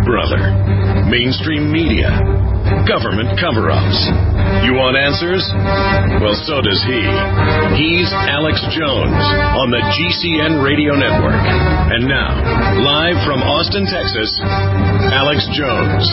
brother. Mainstream media. Government cover-ups. You want answers? Well, so does he. He's Alex Jones on the GCN Radio Network. And now, live from Austin, Texas, Alex Jones.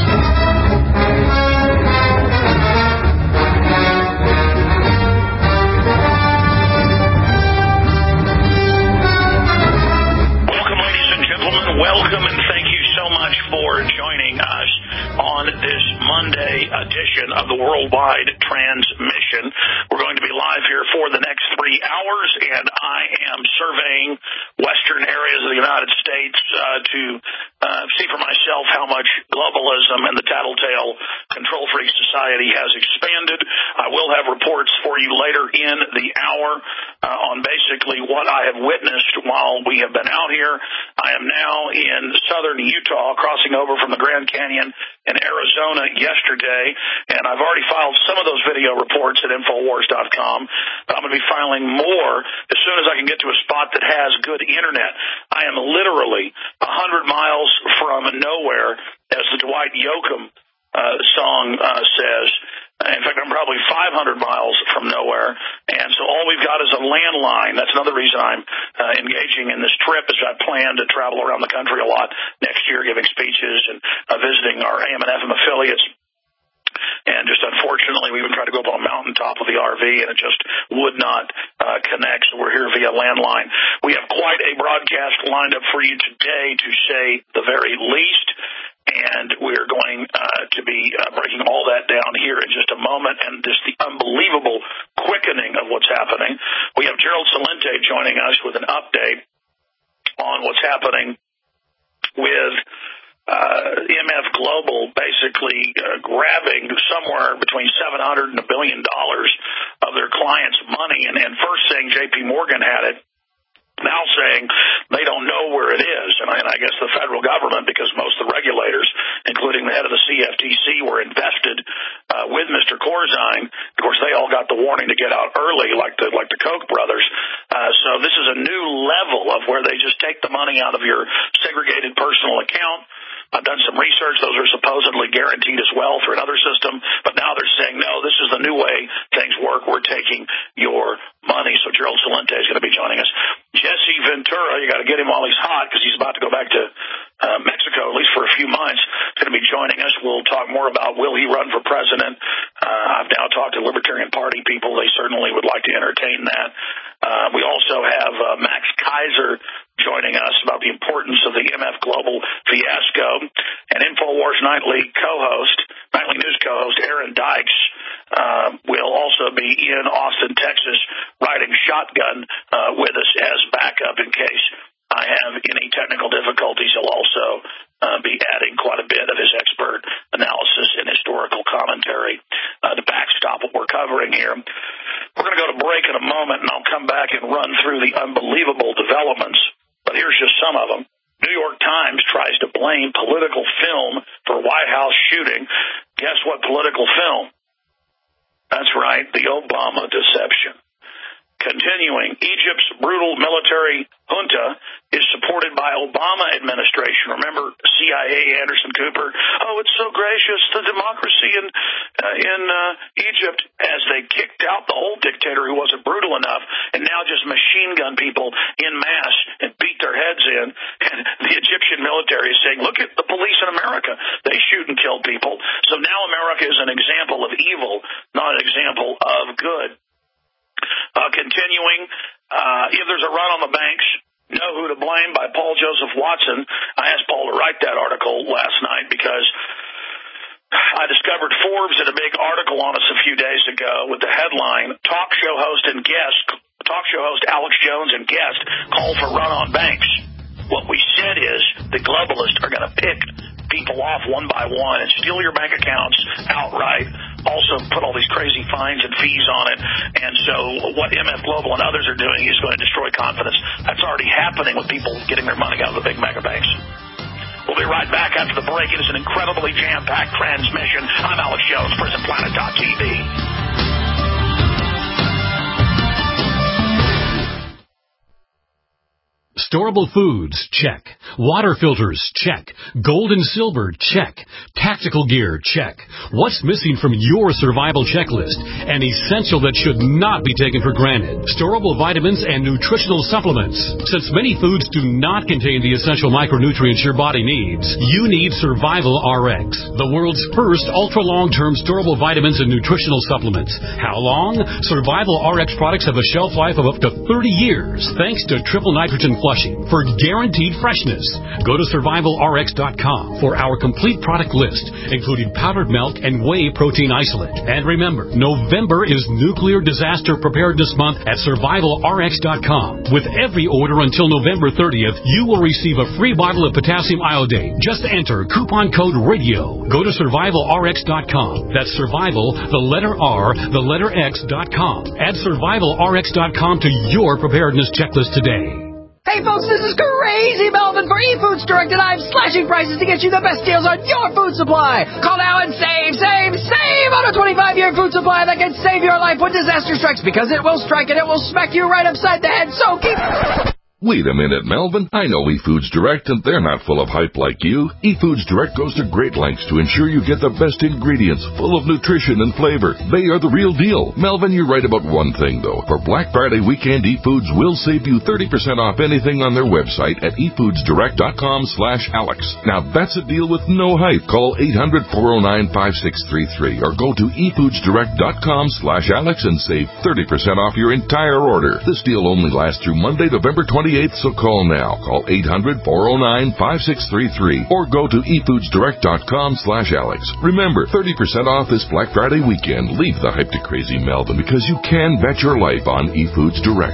Welcome and thank you so much for joining us on this Monday edition of the Worldwide Transmission. We're going to be live here for the next 3 hours, and I am surveying western areas of the United States to see for myself how much globalism and the tattletale control freak society has expanded. I will have reports for you later in the hour on basically what I have witnessed while we have been out here. I am now in southern Utah, crossing over from the Grand Canyon in Arizona yesterday, and I've already filed some of those video reports at Infowars.com, but I'm going to be filing more as soon as I can get to a spot that has good internet. I am literally 100 miles from nowhere, as the Dwight Yoakam song says. In fact, I'm probably 500 miles from nowhere, and so all we've got is a landline. That's another reason I'm engaging in this trip, is I plan to travel around the country a lot next year, giving speeches and visiting our AM and FM affiliates. And just unfortunately, we even tried to go up on a mountaintop of the RV, and it just would not connect, so we're here via landline. We have quite a broadcast lined up for you today, to say the very least. And we're going to be breaking all that down here in just a moment, and just the unbelievable quickening of what's happening. We have Gerald Celente joining us with an update on what's happening with MF Global basically grabbing somewhere between $700 and $1 billion of their clients' money. And first saying J.P. Morgan had it, now saying they don't know where it is. And I guess the federal government, because most of the regulators, including the head of the CFTC, were invested with Mr. Corzine. Of course, they all got the warning to get out early, like the Koch brothers. So this is a new level of where they just take the money out of your segregated personal account. I've done some research. Those are supposedly guaranteed as well through another system. But now they're saying, no, this is the new way things work. We're taking your money. So Gerald Celente is going to be joining us. Jesse Ventura, you got to get him while he's hot, because he's about to go back to Mexico, at least for a few months. He's going to be joining us. We'll talk more about, will he run for president? I've now talked to Libertarian Party people. They certainly would like to entertain that. We also have Max Kaiser joining us about the importance of the MF Global fiasco. And InfoWars Nightly News co-host Aaron Dykes will also be in Austin, Texas, riding shotgun with us as backup in case I have any technical difficulties. He'll also be adding quite a bit of his expert analysis and historical commentary to backstop what we're covering here. We're going to go to break in a moment, and I'll come back and run through the unbelievable developments. But here's just some of them. New York Times tries to blame political film for White House shooting. Guess what political film? That's right, the Obama deception. Continuing, Egypt's brutal military junta is supported by Obama administration. Remember CIA Anderson Cooper? Oh, it's so gracious, the democracy in Egypt, as they kicked out the old dictator who wasn't brutal enough, and now just machine gun people in mass and beat their heads in. And the Egyptian military is saying, look at the police in America. They shoot and kill people. So now America is an example of evil, not an example of good. Continuing, if there's a run on the banks, know who to blame, by Paul Joseph Watson. I asked Paul to write that article last night because I discovered Forbes did a big article on us a few days ago with the headline, talk show host Alex Jones and guest call for run on banks. What we said is the globalists are going to pick people off one by one and steal your bank accounts outright, also put all these crazy fines and fees on it. And so what MF Global and others are doing is going to destroy confidence. That's already happening with people getting their money out of the big mega banks. We'll be right back after the break. It is an incredibly jam-packed transmission. I'm Alex Jones, PrisonPlanet.tv. Storable foods, check. Water filters, check. Gold and silver, check. Tactical gear, check. What's missing from your survival checklist? An essential that should not be taken for granted. Storable vitamins and nutritional supplements. Since many foods do not contain the essential micronutrients your body needs, you need Survival RX, the world's first ultra-long-term storable vitamins and nutritional supplements. How long? Survival RX products have a shelf life of up to 30 years, thanks to triple nitrogen flushing for guaranteed freshness. Go to survivalrx.com for our complete product list, including powdered milk and whey protein isolate. And remember, November is Nuclear Disaster Preparedness Month at survivalrx.com. With every order until November 30th, you will receive a free bottle of potassium iodate. Just enter coupon code RADIO. Go to survivalrx.com. That's survival, the letter R, the letter X.com. Add survivalrx.com to your preparedness checklist today. Hey folks, this is Crazy Melvin for eFoods Direct, and I'm slashing prices to get you the best deals on your food supply. Call now and save on a 25-year food supply that can save your life when disaster strikes, because it will strike and it will smack you right upside the head, so keep... Wait a minute, Melvin. I know eFoods Direct, and they're not full of hype like you. eFoods Direct goes to great lengths to ensure you get the best ingredients, full of nutrition and flavor. They are the real deal. Melvin, you're right about one thing, though. For Black Friday weekend, eFoods will save you 30% off anything on their website at efoodsdirect.com/Alex. Now, that's a deal with no hype. Call 800-409-5633 or go to efoodsdirect.com/Alex and save 30% off your entire order. This deal only lasts through Monday, November 28th, so call now. Call 800-409-5633 or go to efoodsdirect.com/Alex. Remember, 30% off this Black Friday weekend. Leave the hype to Crazy Melvin, because you can bet your life on eFoods Direct.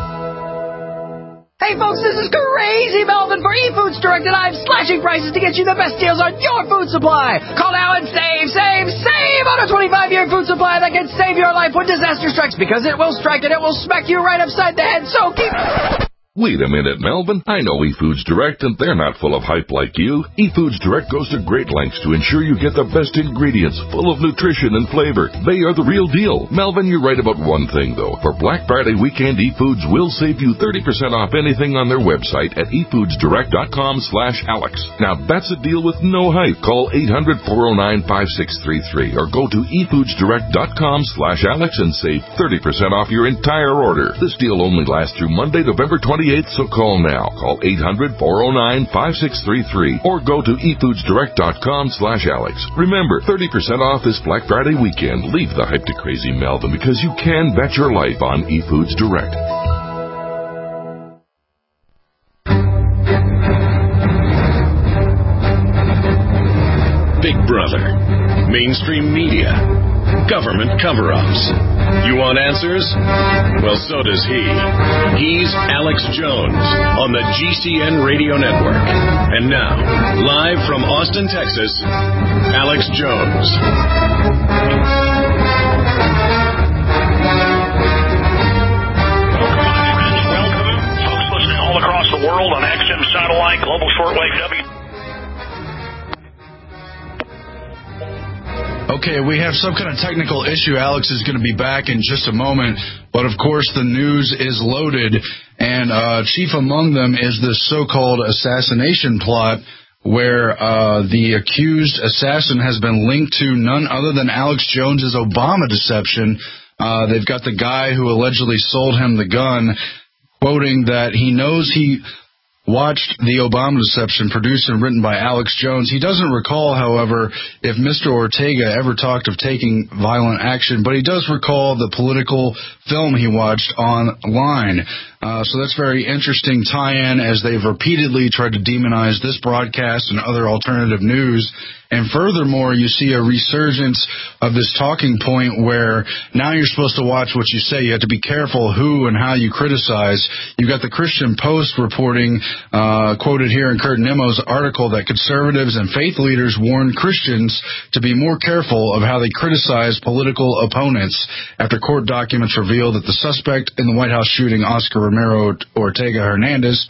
Hey folks, this is Crazy Melvin for eFoods Direct, and I'm slashing prices to get you the best deals on your food supply. Call now and save on a 25-year food supply that can save your life when disaster strikes, because it will strike and it will smack you right upside the head, so keep... Wait a minute, Melvin. I know eFoods Direct, and they're not full of hype like you. eFoods Direct goes to great lengths to ensure you get the best ingredients, full of nutrition and flavor. They are the real deal. Melvin, you're right about one thing, though. For Black Friday weekend, eFoods will save you 30% off anything on their website at efoodsdirect.com/Alex. Now, that's a deal with no hype. Call 800-409-5633 or go to efoodsdirect.com/Alex and save 30% off your entire order. This deal only lasts through Monday, November 28th, so call now. Call 800-409-5633 or go to efoodsdirect.com/Alex. Remember, 30% off this Black Friday weekend. Leave the hype to Crazy Melvin, because you can bet your life on eFoods Direct. Big Brother, mainstream media, government cover-ups. You want answers? Well, so does he. He's Alex Jones on the GCN Radio Network. And now, live from Austin, Texas, Alex Jones. Welcome, folks listening all across the world on XM Satellite, Global Shortwave W. Okay, we have some kind of technical issue. Alex is going to be back in just a moment. But, of course, the news is loaded. And chief among them is this so-called assassination plot where the accused assassin has been linked to none other than Alex Jones's Obama deception. They've got the guy who allegedly sold him the gun, quoting that he knows he watched the Obama deception, produced and written by Alex Jones. He doesn't recall, however, if Mr. Ortega ever talked of taking violent action, but he does recall the political film he watched online. So that's very interesting tie-in, as they've repeatedly tried to demonize this broadcast and other alternative news. And furthermore, you see a resurgence of this talking point where now you're supposed to watch what you say. You have to be careful who and how you criticize. You've got the Christian Post reporting, quoted here in Kurt Nimmo's article, that conservatives and faith leaders warn Christians to be more careful of how they criticize political opponents after court documents reveal that the suspect in the White House shooting, Oscar Romero Ortega Hernandez,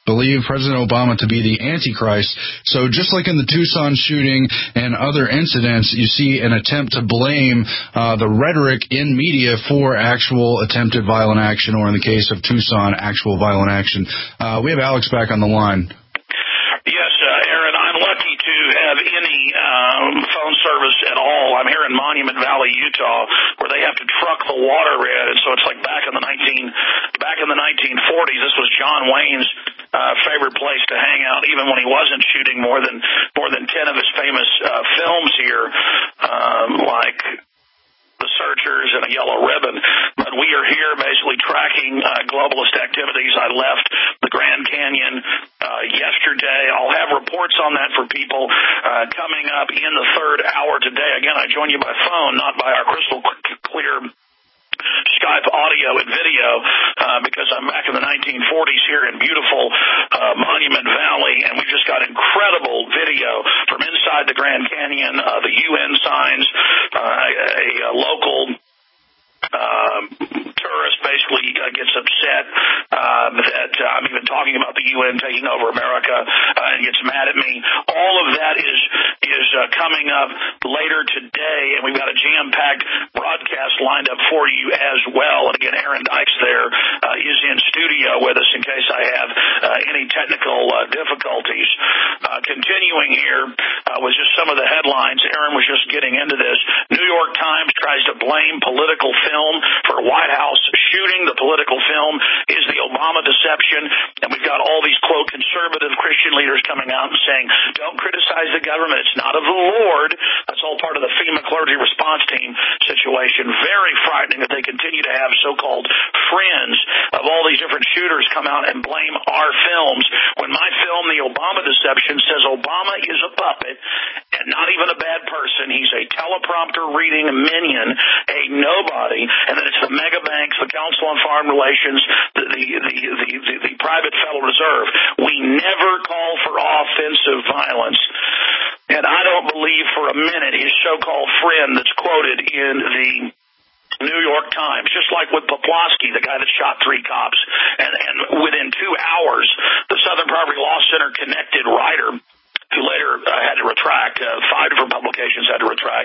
believe President Obama to be the Antichrist. So just like in the Tucson shooting and other incidents, you see an attempt to blame the rhetoric in media for actual attempted violent action, or in the case of Tucson, actual violent action. We have Alex back on the line. Yes, Aaron, I'm lucky to have any phone service at all. I'm here in Monument Valley, Utah, where they have to truck the water in, and so it's like back in the 1940s. This was John Wayne's favorite place to hang out, even when he wasn't shooting more than 10 of his famous films here, like The Searchers and A Yellow Ribbon. But we are here basically tracking globalist activities. I left the Grand Canyon yesterday. I'll have reports on that for people coming up in the third hour today. Again, I join you by phone, not by our crystal clear Skype audio and video, because I'm back in the 1940s here in beautiful Monument Valley, and we've just got incredible video from inside the Grand Canyon, the UN signs, a local tourist basically gets upset that I'm even talking about the UN taking over America and gets mad at me. All of that is coming up later today, and we've got a jam-packed broadcast lined up for you as well. And again, Aaron Dykes there is in studio with us in case I have any technical difficulties. Continuing here was just some of the headlines. Aaron was just getting into this. New York Times tries to blame political film for White House shooting. The political film is the Obama deception, and we've got all these, quote, conservative Christian leaders coming out and saying, don't criticize the government. It's not of the Lord. That's all part of the FEMA clergy response team situation. Very frightening that they continue to have so-called friends of all these different shooters come out and blame our films, when my film, The Obama Deception, says Obama is a puppet and not even a bad person. He's a teleprompter reading minion, a nobody, and then it's the mega banks, the Council on Foreign Relations, the private Federal Reserve. We never call for offensive violence. And I don't believe for a minute his so-called friend that's quoted in the New York Times, just like with Poplawski, the guy that shot 3 cops, and within 2 hours, the Southern Poverty Law Center connected writer, who later had to retract, 5 different publications had to retract,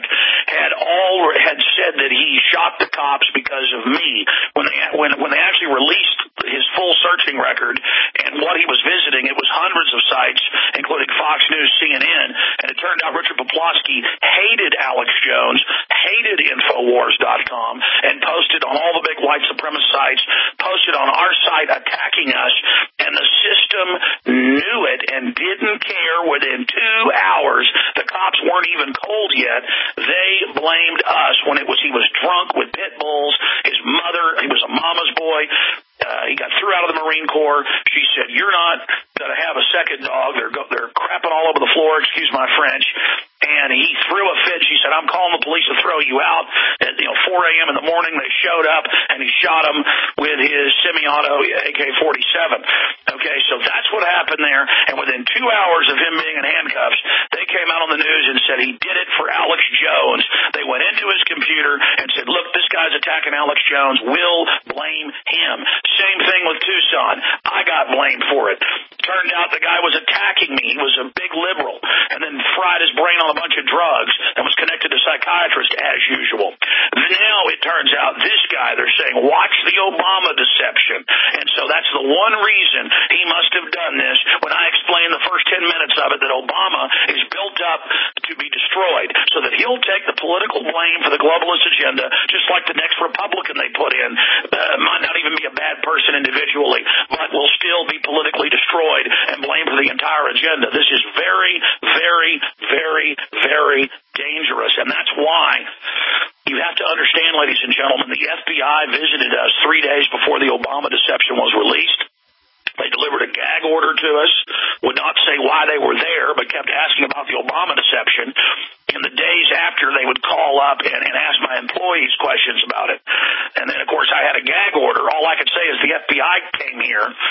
had said that he shot the cops because of me. When they actually released his full searching record and what he was visiting, it was hundreds of sites, including Fox News, CNN, and it turned out Richard Poplawski hated Alex Jones, hated Infowars.com, and posted on all the big white supremacist sites, posted on our site attacking us, and the system knew it and didn't care. Within 2 hours, the cops weren't even cold yet. They blamed us when he was drunk with pit bulls. His mother, he was a mama's boy. He got threw out of the Marine Corps. She said, "You're not going to have a second dog." They're crapping all over the floor, excuse my French. And he threw a fit. She said, "I'm calling the police to throw you out." At 4 a.m. in the morning, they showed up, and he shot him with his semi-auto AK-47. Okay, so that's what happened there. And within 2 hours of him being in handcuffs, they came out on the news and said he did it for Alex Jones. They went into his computer and said, "Look, this guy's attacking Alex Jones. We'll blame him." Same thing with Tucson. I got blamed for it. Turned out the guy was attacking me. He was a big liberal, and then fried his brain on a bunch of drugs and was connected to psychiatrists as usual. Now it turns out this guy, they're saying, watch the Obama deception. And so that's the one reason he must have done this. When I explained the first 10 minutes of it, that Obama is built up to be destroyed, so that he'll take the political blame for the globalist agenda, just like the next Republican they put in. Might not even be a bad person individually, but will still be politically destroyed and blamed for the entire agenda. This is very, very, very, very dangerous, and that's why you have to understand, ladies and gentlemen, the FBI visited us 3 days before the Obama deception was released. They delivered a gag order to us, would not say why they were there, but kept asking about the Obama deception. In the days after, they would call up and ask my employees questions about it. And then, of course, I had a gag order. All I could say is the FBI came here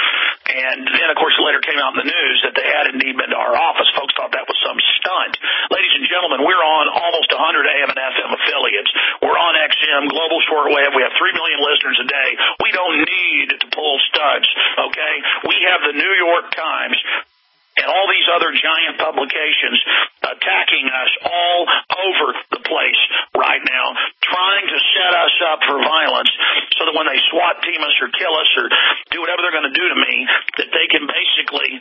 And then, of course, it later came out in the news that they had indeed been to our office. Folks thought that was some stunt. Ladies and gentlemen, we're on almost 100 AM and FM affiliates. We're on XM, global shortwave. We have 3 million listeners a day. We don't need to pull stunts, okay? We have the New York Times and all these other giant publications attacking us all over the place right now, trying to set us up for violence so that when they SWAT team us or kill us or do whatever they're going to do to me, that they can basically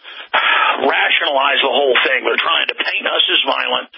rationalize the whole thing. They're trying to paint us as violent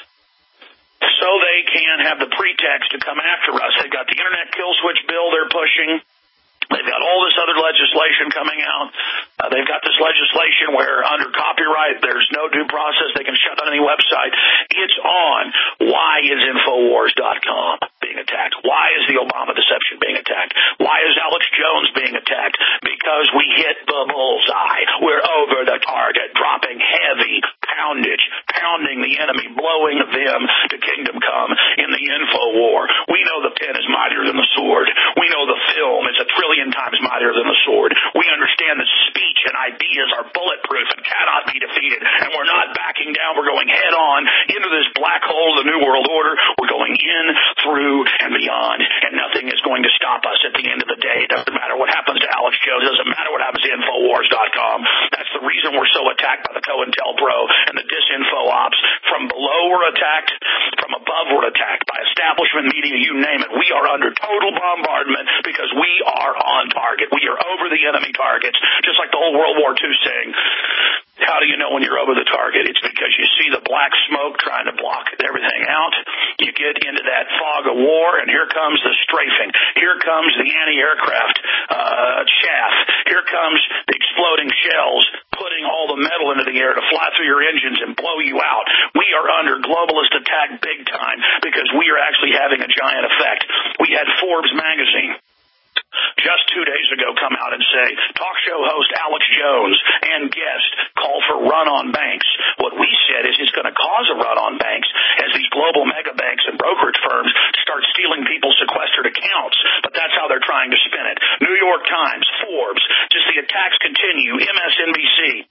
so they can have the pretext to come after us. They've got the Internet kill switch bill they're pushing. They've got all this other legislation coming out. They've got this legislation where under copyright there's no due process. They can shut down any website. It's on. Why is Infowars.com being attacked? Why is the Obama deception being attacked? Why is Alex Jones being attacked? Because we hit the bullseye. We're over the target, dropping heavy poundage, pounding the enemy, blowing them to kingdom come in the info war. We know the pen is mightier than the sword. We know the film is 1 trillion times mightier than the sword. We understand that speech and ideas are bulletproof and cannot be defeated. And we're not backing down. We're going head on into this black hole of the New World Order. We're going in, through, and beyond. And nothing is going to stop us at the end of the day. It doesn't matter what happens to Alex Jones. It doesn't matter what happens to Infowars.com. That's the reason we're so attacked by the COINTELPRO and the disinfo ops. From below we're attacked. From above we're attacked. By establishment media, you name it. We are under total bombardment because we are on target. We are over the enemy targets, just like the whole World War II saying. How do you know when you're over the target? It's because you see the black smoke trying to block everything out. You get into that fog of war, and here comes the strafing. Here comes the anti-aircraft chaff. Here comes the exploding shells, putting all the metal into the air to fly through your engines and blow you out. We are under globalist attack big time because we are actually having a giant effect. We had Forbes magazine just 2 days ago come out and say, talk show host Alex Jones and guest call for run on banks. What we said is it's going to cause a run on banks as these global mega banks and brokerage firms start stealing people's sequestered accounts. But that's how they're trying to spin it. New York Times, Forbes, just the attacks continue. MSNBC,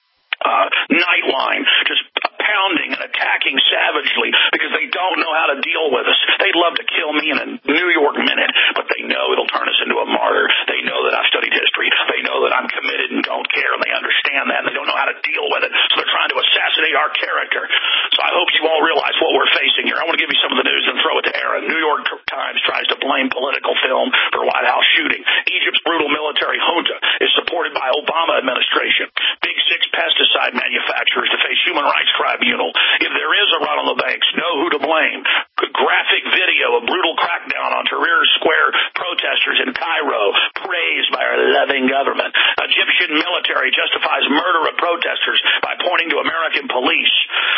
Nightline, just pounding and attacking savagely because they don't know how to deal with us. They'd love to kill me in a New York minute, but they know it'll turn us into a martyr. They know that I've studied history. They know that I'm committed and don't care, and they understand that, and they don't know how to deal with it, so they're trying to assassinate our character. So I hope you all realize what we're facing here. I want to give you some of the news and throw it to Aaron. New York Times tries to blame political film for White House shooting. Egypt's brutal military junta is supported by Obama administration. Big Six pesticide manufacturers to face human rights tribunal. If there is a run on the banks, know who to blame. Graphic video of brutal crackdown on Tahrir Square protesters in Cairo, praised by our loving government. Egyptian military justifies murder of protesters by pointing to American police.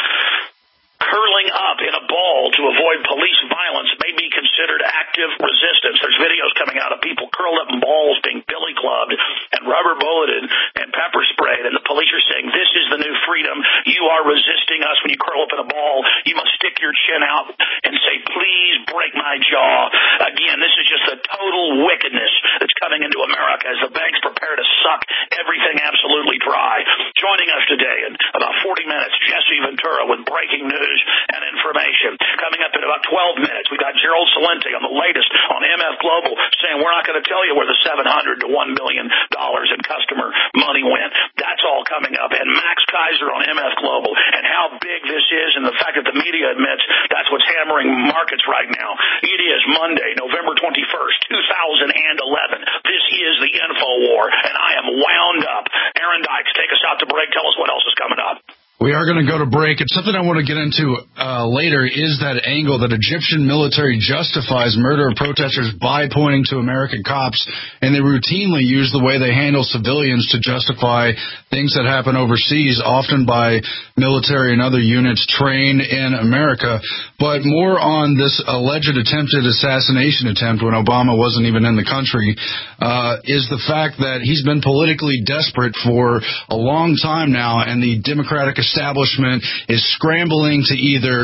Curling up in a ball to avoid police violence may be considered active resistance. There's videos coming out of people curled up in balls being billy clubbed and rubber bulleted and pepper sprayed, and the police are saying, this is the new freedom. You are resisting us when you curl up in a ball. You must stick your chin out and say, please break my jaw. Again, this is just the total wickedness that's coming into America as the banks prepare to suck everything absolutely dry. Joining us today in about 40 minutes, Jesse Ventura with breaking news and information. Coming up in about 12 minutes, we got Gerald Celente on the latest on MF Global saying we're not going to tell you where the $700 to $1 million in customer money went. That's all coming up. And Max Kaiser on MF Global and how big this is and the fact that the media admits that's what's hammering markets right now. It is Monday, November 21st, 2011. This is the Info War, and I am wound up. Aaron Dykes, take us out to break. Tell us what else is coming up. We are going to go to break. And something I want to get into later is that angle that Egyptian military justifies murder of protesters by pointing to American cops, and they routinely use the way they handle civilians to justify things that happen overseas, often by military and other units trained in America. But more on this alleged attempted assassination attempt when Obama wasn't even in the country is the fact that he's been politically desperate for a long time now, and the Democratic establishment is scrambling to either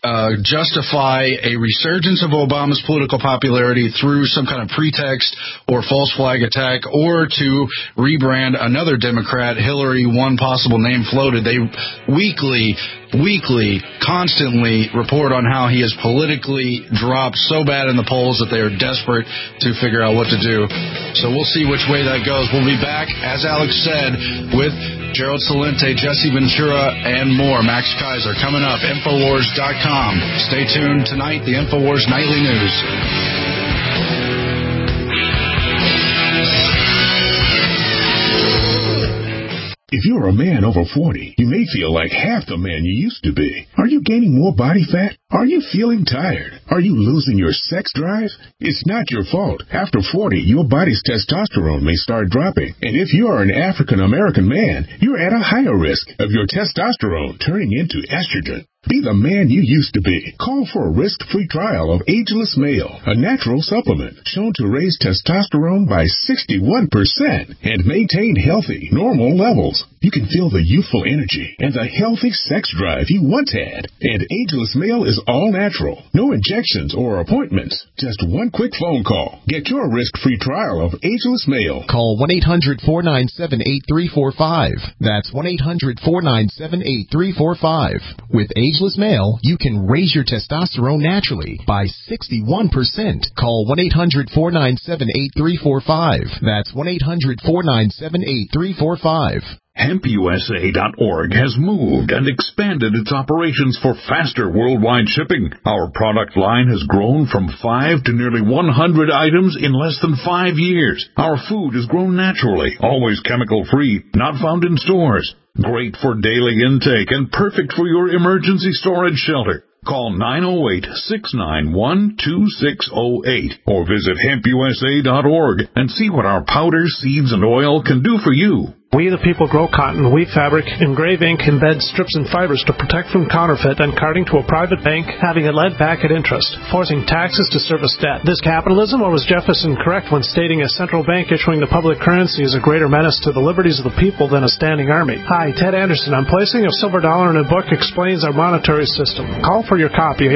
justify a resurgence of Obama's political popularity through some kind of pretext or false flag attack, or to rebrand another Democrat, Hillary, one possible name floated. They weekly, constantly report on how he has politically dropped so bad in the polls that they are desperate to figure out what to do. So we'll see which way that goes. We'll be back, as Alex said, with Gerald Celente, Jesse Ventura, and more. Max Kaiser coming up. Infowars.com. Stay tuned tonight. The Infowars Nightly News. If you're a man over 40, you may feel like half the man you used to be. Are you gaining more body fat? Are you feeling tired? Are you losing your sex drive? It's not your fault. After 40, your body's testosterone may start dropping. And if you are an African American man, you're at a higher risk of your testosterone turning into estrogen. Be the man you used to be. Call for a risk-free trial of Ageless Male, a natural supplement shown to raise testosterone by 61% and maintain healthy, normal levels. You can feel the youthful energy and the healthy sex drive you once had. And Ageless Male is all natural. No injections or appointments. Just one quick phone call. Get your risk-free trial of Ageless Male. Call 1-800-497-8345. That's 1-800-497-8345. With Ageless Male, you can raise your testosterone naturally by 61%. Call 1-800-497-8345. That's 1-800-497-8345. HempUSA.org has moved and expanded its operations for faster worldwide shipping. Our product line has grown from 5 to nearly 100 items in less than 5 years. Our food is grown naturally, always chemical-free, not found in stores. Great for daily intake and perfect for your emergency storage shelter. Call 908-691-2608 or visit HempUSA.org and see what our powders, seeds, and oil can do for you. We the people grow cotton, weave fabric, engrave ink, embed strips and fibers to protect from counterfeit and carting to a private bank, having it lent back at interest, forcing taxes to service debt. This capitalism, or was Jefferson correct when stating a central bank issuing the public currency is a greater menace to the liberties of the people than a standing army? Hi, Ted Anderson. I'm placing a silver dollar in a book explains our monetary system. Call for your copy,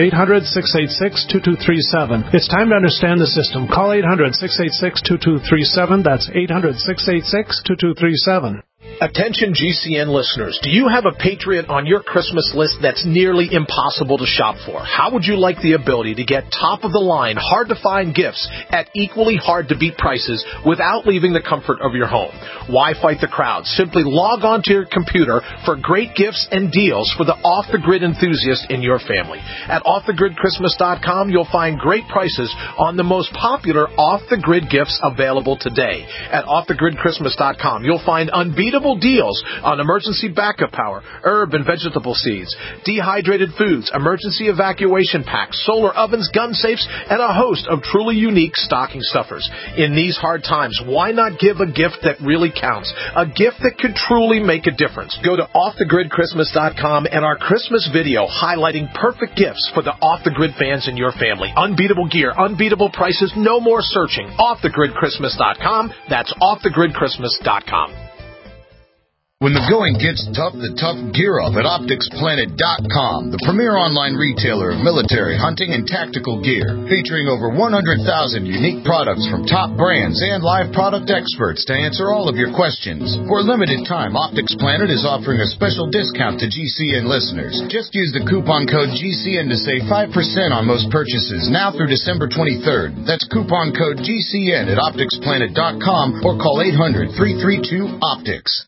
800-686-2237. It's time to understand the system. Call 800-686-2237. That's 800-686-2237. Attention GCN listeners, do you have a Patriot on your Christmas list that's nearly impossible to shop for? How would you like the ability to get top-of-the-line, hard-to-find gifts at equally hard-to-beat prices without leaving the comfort of your home? Why fight the crowd? Simply log on to your computer for great gifts and deals for the off-the-grid enthusiast in your family. At offthegridchristmas.com, you'll find great prices on the most popular off-the-grid gifts available today. At offthegridchristmas.com, you'll find unbeatable deals on emergency backup power, herb and vegetable seeds, dehydrated foods, emergency evacuation packs, solar ovens, gun safes, and a host of truly unique stocking stuffers. In these hard times, why not give a gift that really counts? A gift that could truly make a difference. Go to offthegridchristmas.com and our Christmas video highlighting perfect gifts for the off-the-grid fans in your family. Unbeatable gear, unbeatable prices, no more searching. Offthegridchristmas.com. That's offthegridchristmas.com. When the going gets tough, the tough gear up at OpticsPlanet.com, the premier online retailer of military, hunting, and tactical gear, featuring over 100,000 unique products from top brands and live product experts to answer all of your questions. For a limited time, Optics Planet is offering a special discount to GCN listeners. Just use the coupon code GCN to save 5% on most purchases now through December 23rd. That's coupon code GCN at OpticsPlanet.com or call 800-332-OPTICS.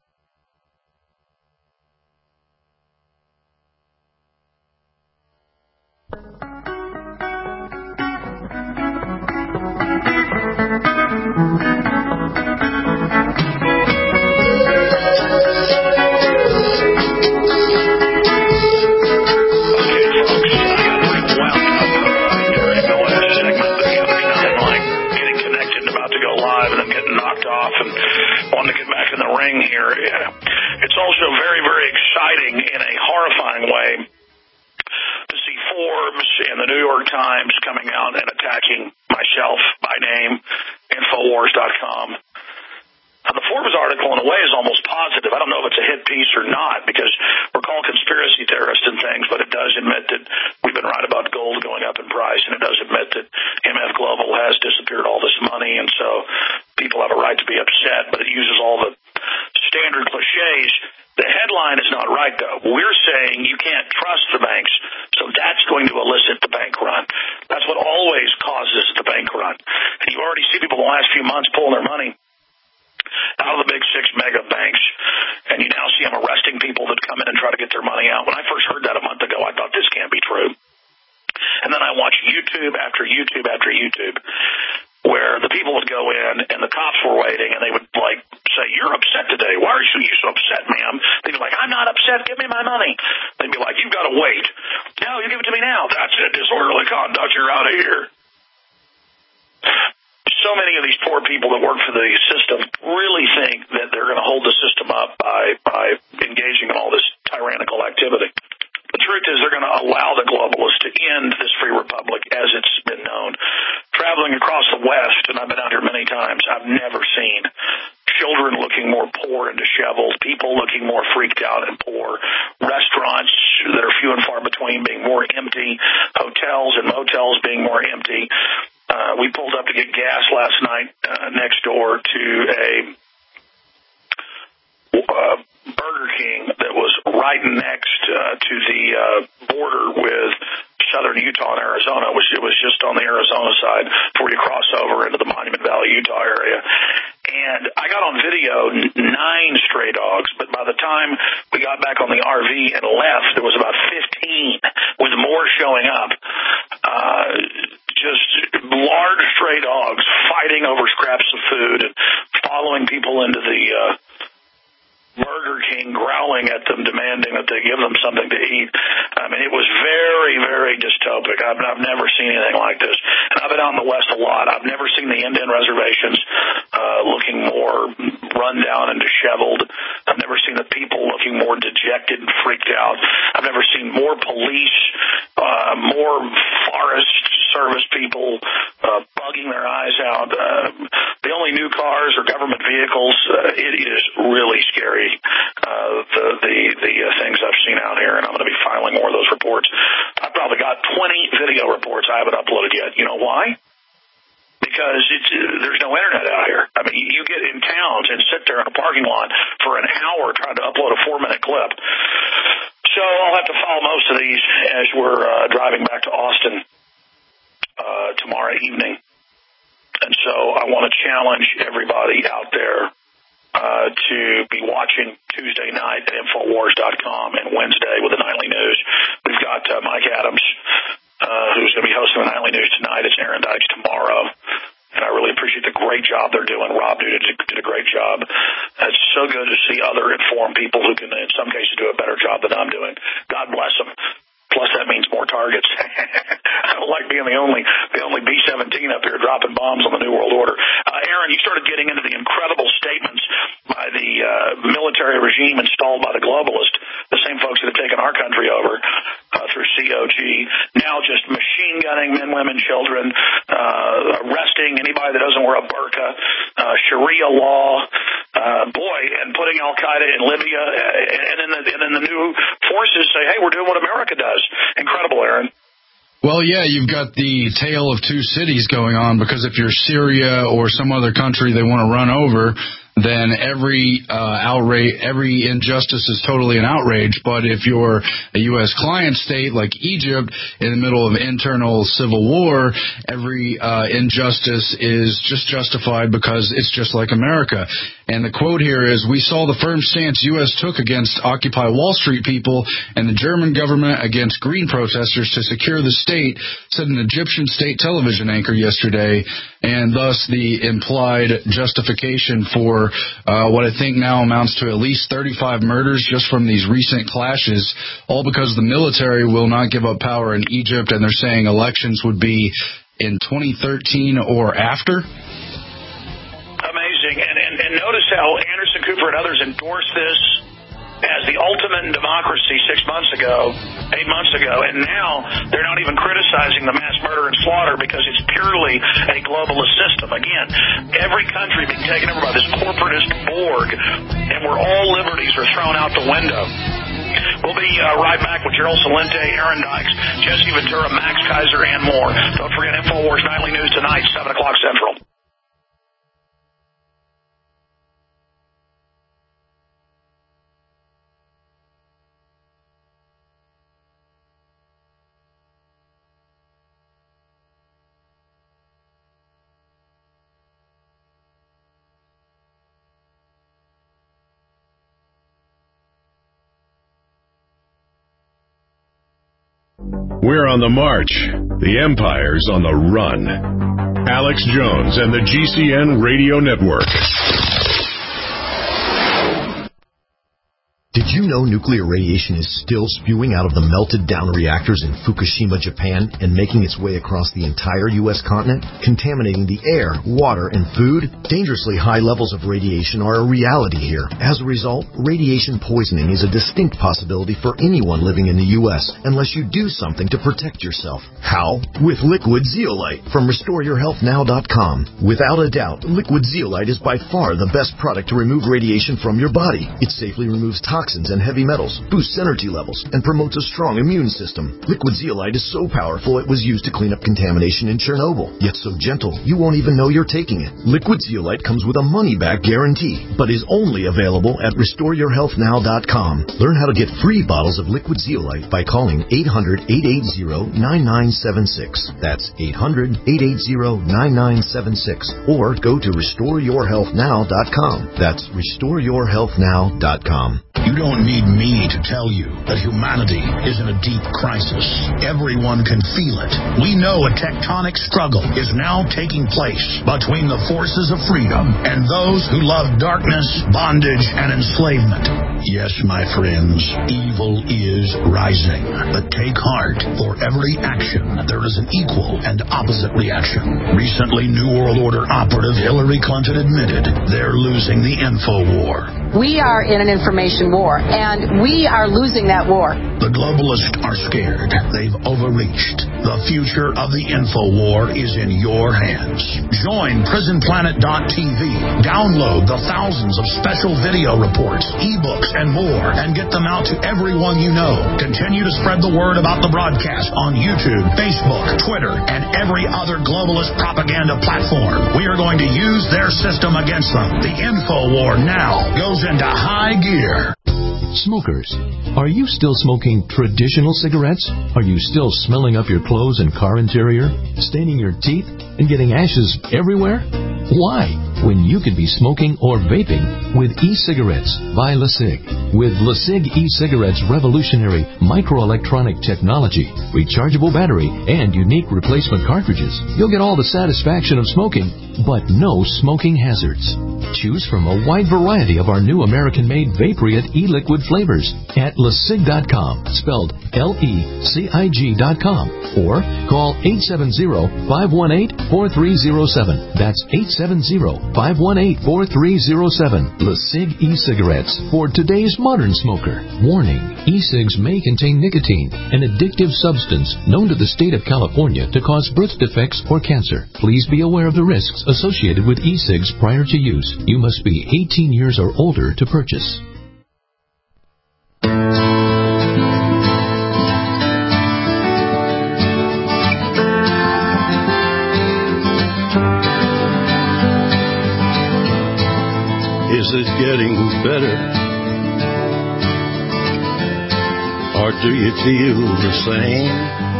Here. It's also very, very exciting in a horrifying way to see Forbes and the New York Times coming out and attacking myself by name, Infowars.com. Now, the Forbes article, in a way, is almost positive. I don't know if it's a hit piece or not, because we're called conspiracy theorists and things, but it does admit that we've been right about gold going up in price, and it does admit that MF Global has disappeared all this money, and so people have a right to be upset, but it uses all the standard cliches. The headline is not right, though. We're saying you can't trust the banks, so that's going to elicit the bank run. That's what always causes the bank run. And you already see people in the last few months pulling their money out of the big 6 mega banks, and you now see them arresting people that come in and try to get their money out. When I first heard that a month ago, I thought this can't be true. And then I watched YouTube after YouTube after YouTube, where the people would go in and the cops were waiting, and they would, like, say, "You're upset today. Why are you so upset, ma'am?" They'd be like, "I'm not upset. Give me my money." They'd be like, "You've got to wait." "No, you give it to me now." "That's it. Disorderly conduct. You're out of here." So many of these poor people that work for the system really think that they're going to hold the system up by engaging in all this tyrannical activity. The truth is they're going to allow the globalists to end this free republic as it's been known. Traveling across the West, and I've been out here many times, I've never seen children looking more poor and disheveled, people looking more freaked out and poor, restaurants that are few and far between being more empty, hotels and motels being more empty. We pulled up to get gas last night next door to a Burger King that was right next to the border with southern Utah and Arizona. It was just on the Arizona side before you cross over into the Monument Valley, Utah area. And I got on video 9 stray dogs, but by the time we got back on the RV and left, there was about 15 with more showing up. Just large stray dogs fighting over scraps of food and following people into the Burger King, growling at them, demanding that they give them something to eat. I mean, it was very, very dystopic. I've never seen anything like this. And I've been out in the West a lot. I've never seen the Indian reservations looking more run down and disheveled. I've never seen the people looking more dejected and freaked out. I've never seen more police, more Forest Service people bugging their eyes out. The only new cars are government vehicles. It is really scary, the things I've seen out here, and I'm going to be filing more of those reports. I've probably got 20 video reports I haven't uploaded yet. You know why? Because there's no internet out here. I mean, you get in towns and sit there in a parking lot for an hour trying to upload a 4-minute clip. So I'll have to file most of these as we're driving back to Austin tomorrow evening. And so I want to challenge everybody out there to be watching Tuesday night at Infowars.com and Wednesday with the Nightly News. We've got Mike Adams, who's going to be hosting the Nightly News tonight. It's Aaron Dykes tomorrow. And I really appreciate the great job they're doing. Rob did a great job. It's so good to see other informed people who can, in some cases, do a better job than I'm doing. God bless them. Plus, that means more targets. I don't like being the only B-17 up here dropping bombs on the New World Order. Aaron, you started getting into the incredible statements by the military regime installed by the globalists, the same folks that have taken our country over through COG, now just machine gunning men, women, children, arresting anybody that doesn't wear a burqa, Sharia law, and putting Al-Qaeda in Libya, and then the new forces say, hey, we're doing what America does. Incredible, Aaron. Well, yeah, you've got the tale of 2 cities going on, because if you're Syria or some other country they want to run over, then every injustice is totally an outrage. But if you're a U.S. client state like Egypt in the middle of internal civil war, every injustice is just justified because it's just like America. And the quote here is, "We saw the firm stance U.S. took against Occupy Wall Street people and the German government against green protesters to secure the state," said an Egyptian state television anchor yesterday, and thus the implied justification for what I think now amounts to at least 35 murders just from these recent clashes, all because the military will not give up power in Egypt, and they're saying elections would be in 2013 or after. Amazing. And notice how Anderson Cooper and others endorsed this as the ultimate in democracy 8 months ago, and now they're not even criticizing the mass murder and slaughter because it's purely a globalist system. Again, every country being taken over by this corporatist Borg, and where all liberties are thrown out the window. We'll be right back with Gerald Celente, Aaron Dykes, Jesse Ventura, Max Kaiser, and more. Don't forget InfoWars Nightly News tonight, 7 o'clock Central. We're on the march. The Empire's on the run. Alex Jones and the GCN Radio Network. Did you know nuclear radiation is still spewing out of the melted down reactors in Fukushima, Japan, and making its way across the entire U.S. continent, contaminating the air, water, and food? Dangerously high levels of radiation are a reality here. As a result, radiation poisoning is a distinct possibility for anyone living in the U.S. unless you do something to protect yourself. How? With Liquid Zeolite from RestoreYourHealthNow.com. Without a doubt, Liquid Zeolite is by far the best product to remove radiation from your body. It safely removes toxins and heavy metals, boosts energy levels, and promotes a strong immune system. Liquid Zeolite is so powerful it was used to clean up contamination in Chernobyl, yet so gentle you won't even know you're taking it. Liquid Zeolite comes with a money-back guarantee, but is only available at RestoreYourHealthNow.com. Learn how to get free bottles of Liquid Zeolite by calling 800-880-9976. That's 800-880-9976. Or go to RestoreYourHealthNow.com. That's RestoreYourHealthNow.com. You don't need me to tell you that humanity is in a deep crisis. Everyone can feel it. We know a tectonic struggle is now taking place between the forces of freedom and those who love darkness, bondage, and enslavement. Yes, my friends, evil is rising. But take heart. For every action, there is an equal and opposite reaction. Recently, New World Order operative Hillary Clinton admitted they're losing the info war. We are in an information war, and we are losing that war. The globalists are scared. They've overreached. The future of the info war is in your hands. Join PrisonPlanet.tv. Download the thousands of special video reports, ebooks, and more, and get them out to everyone you know. Continue to spread the word about the broadcast on YouTube, Facebook, Twitter, and every other globalist propaganda platform. We are going to use their system against them. The info war now goes into high gear. Smokers, are you still smoking traditional cigarettes? Are you still smelling up your clothes and car interior, staining your teeth, and getting ashes everywhere? Why? When you could be smoking or vaping with e-cigarettes by LeSig. With LeSig e-cigarettes' revolutionary microelectronic technology, rechargeable battery, and unique replacement cartridges, you'll get all the satisfaction of smoking, but no smoking hazards. Choose from a wide variety of our new American-made Vaporite e-liquid flavors at LeSig.com, spelled LECIG.com, or call 870-518-4307. That's 870-518-4307. LeSig e-cigarettes for today's modern smoker. Warning, e-cigs may contain nicotine, an addictive substance known to the state of California to cause birth defects or cancer. Please be aware of the risks associated with e-cigs prior to use. You must be 18 years or older to purchase. Is it getting better? Or do you feel the same?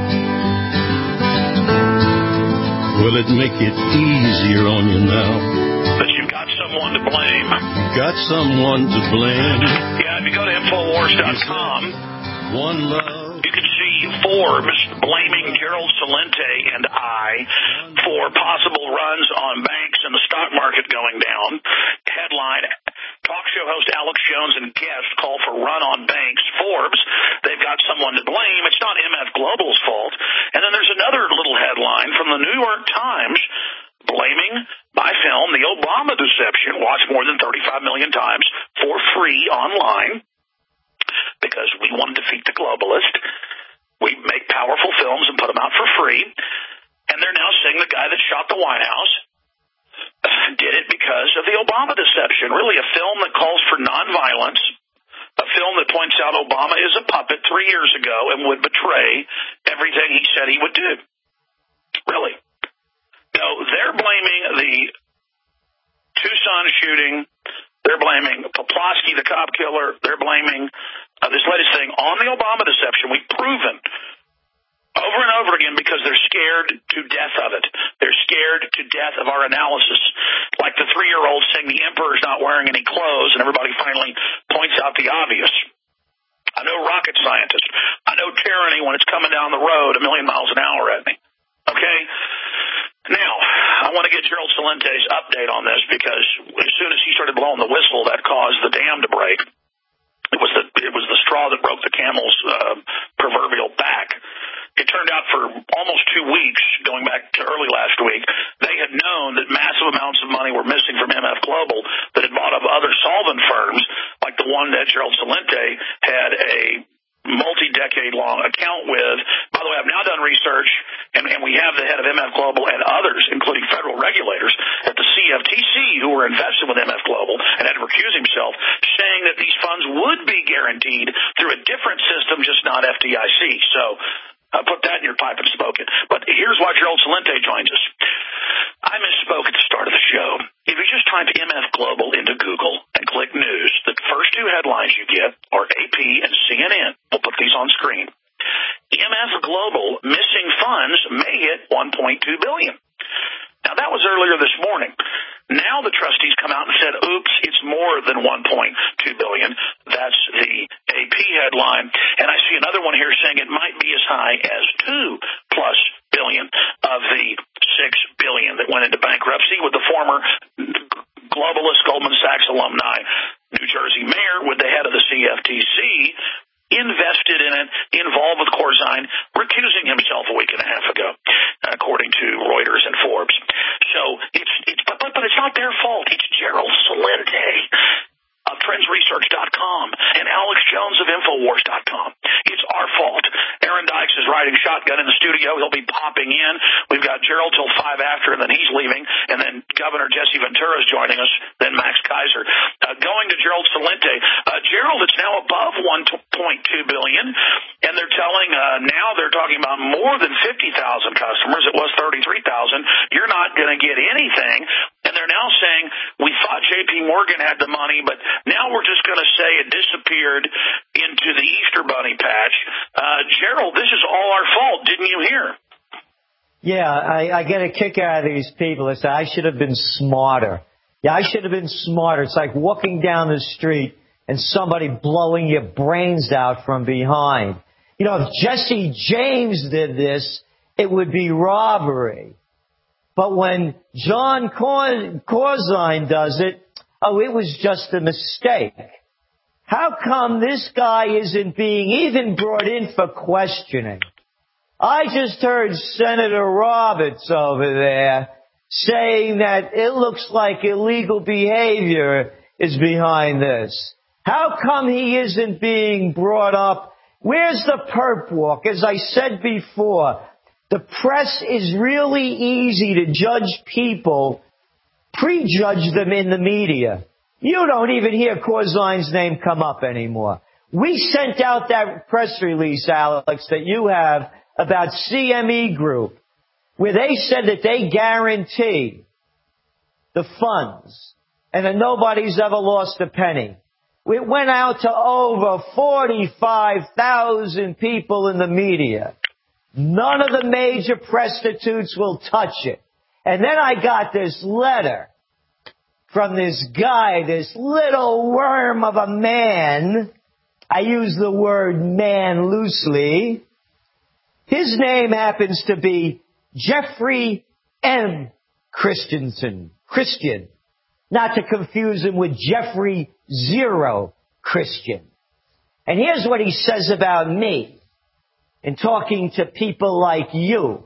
Will it make it easier on you now? But you've got someone to blame. Got someone to blame. Yeah, if you go to Infowars.com, one love. You can see Forbes blaming Gerald Celente and I for possible runs on banks and the stock market going down. Headline, talk show host Alex Jones and guest call for run on banks. Forbes, they've got someone to blame. It's not MF Global's fault. And then there's another little headline from the New York Times blaming by film the Obama deception, watched more than 35 million times for free online because we want to defeat the globalist. We make powerful films and put them out for free. And they're now saying the guy that shot the White House did it because of the Obama deception. Really a film that calls for nonviolence, a film that points out Obama is a puppet 3 years ago and would betray everything he said he would do. Really. No, they're blaming the Tucson shooting. They're blaming Poplawski, the cop killer. They're blaming this latest thing on the Obama deception. We've proven over and over again because they're scared to death of it. They're scared to death of our analysis. Like the 3-year-old saying the emperor's not wearing any clothes, and everybody finally points out the obvious. I know rocket scientists. I know tyranny when it's coming down the road a million miles an hour at me. Okay? Now, I want to get Gerald Celente's update on this because as soon as he started blowing the whistle, that caused the dam to break. It was the straw that broke the camel's proverbial back. It turned out for almost 2 weeks, going back to early last week, they had known that massive amounts of money were missing from MF Global that had bought up other solvent firms, like the one that Gerald Celente had a multi-decade-long account with. By the way, I've now done research, and we have the head of MF Global and others, including federal regulators at the CFTC who were invested with MF Global and had to recuse himself, saying that these funds would be guaranteed through a different system, just not FDIC. So put that in your pipe and smoke it. But here's why Gerald Celente joins us. I misspoke at the start of the show. If you just type MF Global into Google and click news, the first 2 headlines you get are AP and CNN. We'll put these on screen. MF Global missing funds may hit $1.2 billion. Now, that was earlier this morning. Now the trustees come out and said, oops, it's more than $1.2 billion. That's the AP headline. And I see another one here saying it might be as high as $2+ billion of the $6 billion that went into bankruptcy with the former globalist Goldman Sachs alumni, New Jersey mayor with the head of the CFTC, invested in it, involved with Corzine, recusing himself a week and a half ago, according to Reuters and Forbes. So but it's not their fault. It's Gerald Celente of TrendsResearch.com and Alex Jones of Infowars.com. It's our fault. Aaron Dykes is riding shotgun in the studio. He'll be popping in. We've got Gerald till 5 after, and then he's leaving. And then Governor Jesse Ventura is joining us, then Max Kaiser. Going to Gerald Celente. Gerald, it's now above $1.2 billion, and they're telling now they're talking about more than 50,000 customers. It was 33,000. You're not going to get anything. And they're now saying, we thought J.P. Morgan had the money, but now we're just going to say it disappeared into the Easter Bunny patch. Gerald, this is all our fault. Didn't you hear? Yeah, I get a kick out of these people that say, I should have been smarter. Yeah, I should have been smarter. It's like walking down the street and somebody blowing your brains out from behind. You know, if Jesse James did this, it would be robbery. But when John Corzine does it, it was just a mistake. How come this guy isn't being even brought in for questioning? I just heard Senator Roberts over there saying that it looks like illegal behavior is behind this. How come he isn't being brought up? Where's the perp walk? As I said before, the press is really easy to judge people, prejudge them in the media. You don't even hear Corzine's name come up anymore. We sent out that press release, Alex, that you have about CME Group, where they said that they guarantee the funds and that nobody's ever lost a penny. It went out to over 45,000 people in the media. None of the major prostitutes will touch it. And then I got this letter from this guy, this little worm of a man. I use the word man loosely. His name happens to be Jeffrey M. Christian. Not to confuse him with Jeffrey Zero Christian. And here's what he says about me in talking to people like you.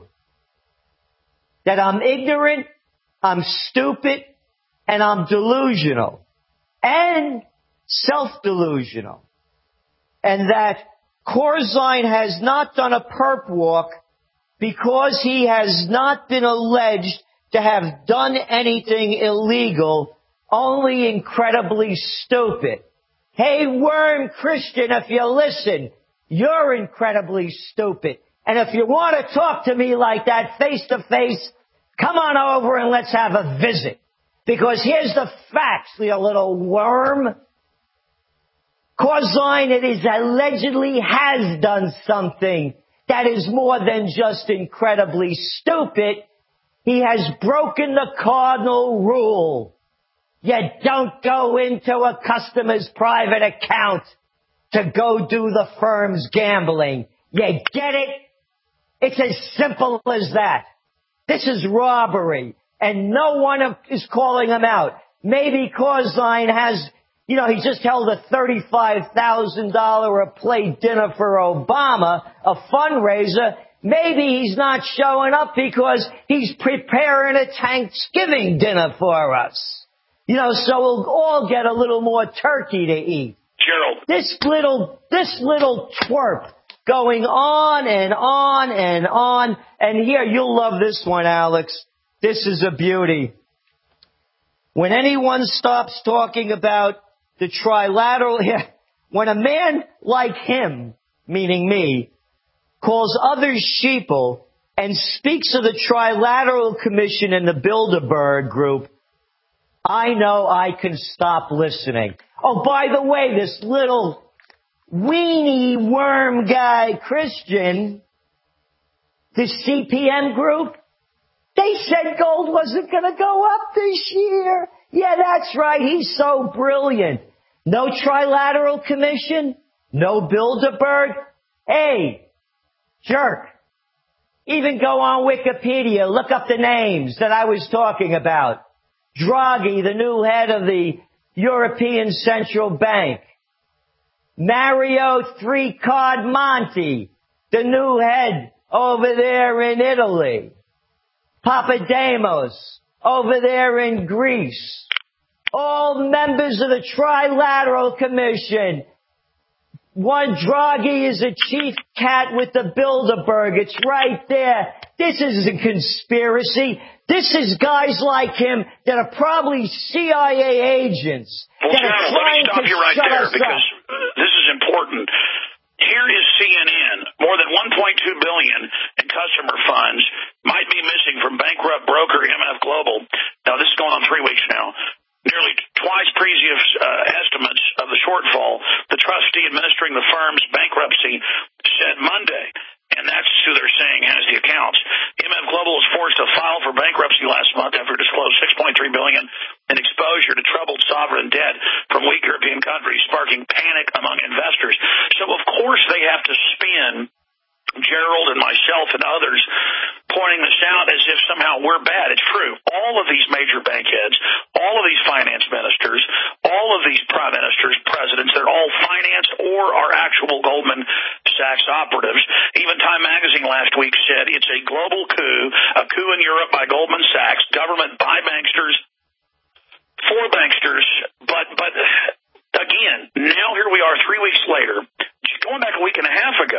That I'm ignorant, I'm stupid, and I'm delusional. And self-delusional. And that Corzine has not done a perp walk because he has not been alleged to have done anything illegal, only incredibly stupid. Hey, Worm Christian, if you listen, you're incredibly stupid. And if you want to talk to me like that face-to-face, come on over and let's have a visit. Because here's the facts, you little worm. Causeline, it is allegedly has done something that is more than just incredibly stupid. He has broken the cardinal rule. You don't go into a customer's private account to go do the firm's gambling. You get it? It's as simple as that. This is robbery, and no one is calling him out. Maybe Causeline has, he just held a $35,000 a plate dinner for Obama, a fundraiser. Maybe he's not showing up because he's preparing a Thanksgiving dinner for us. So we'll all get a little more turkey to eat. Gerald. This little twerp going on and on and on. And here, you'll love this one, Alex. This is a beauty. When anyone stops talking about the trilateral, when a man like him, meaning me, calls others sheeple and speaks of the Trilateral Commission and the Bilderberg Group, I know I can stop listening. Oh, by the way, this little weenie worm guy, Christian, the CPM group, they said gold wasn't going to go up this year. Yeah, that's right. He's so brilliant. No Trilateral Commission, no Bilderberg. Hey, jerk. Even go on Wikipedia, look up the names that I was talking about. Draghi, the new head of the European Central Bank. Mario Three-Card Monti, the new head over there in Italy. Papademos, over there in Greece. All members of the Trilateral Commission. One Draghi is a chief cat with the Bilderberg. It's right there. This is a conspiracy. This is guys like him that are probably CIA agents. Well, that are trying let me stop to you right shut there us because up. This is important. Here is CNN. More than $1.2 billion in customer funds might be missing from bankrupt broker MF Global. Now, this is going on 3 weeks now. Nearly twice previous estimates of the shortfall. The trustee administering the firm's bankruptcy said Monday, and that's who they're saying has the accounts. MF Global was forced to file for bankruptcy last month after it disclosed $6.3 billion in exposure to troubled sovereign debt from weak European countries, sparking panic among investors. So, of course, they have to spin Gerald and myself and others pointing this out as if somehow we're bad. It's true. All of these major bank heads, all of these finance ministers, all of these prime ministers, presidents, they're all finance or are actual Goldman Sachs operatives. Even Time Magazine last week said it's a global coup, a coup in Europe by Goldman Sachs, government by banksters, for banksters. But again, now here we are 3 weeks later, going back a week and a half ago.